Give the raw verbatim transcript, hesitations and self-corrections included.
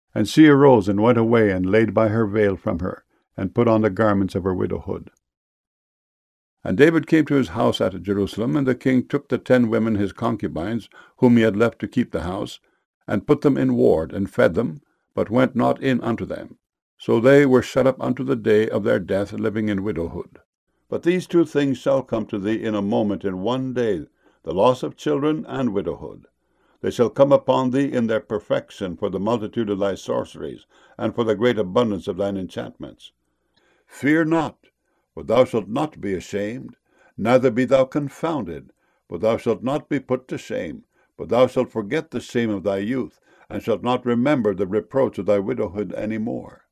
And she arose and went away, and laid by her veil from her, and put on the garments of her widowhood. And David came to his house at Jerusalem, and the king took the ten women his concubines, whom he had left to keep the house, and put them in ward, and fed them, but went not in unto them. So they were shut up unto the day of their death, living in widowhood. But these two things shall come to thee in a moment, in one day, the loss of children and widowhood. They shall come upon thee in their perfection, for the multitude of thy sorceries, and for the great abundance of thine enchantments. Fear not, for thou shalt not be ashamed, neither be thou confounded, for thou shalt not be put to shame, but thou shalt forget the shame of thy youth, and shalt not remember the reproach of thy widowhood any more.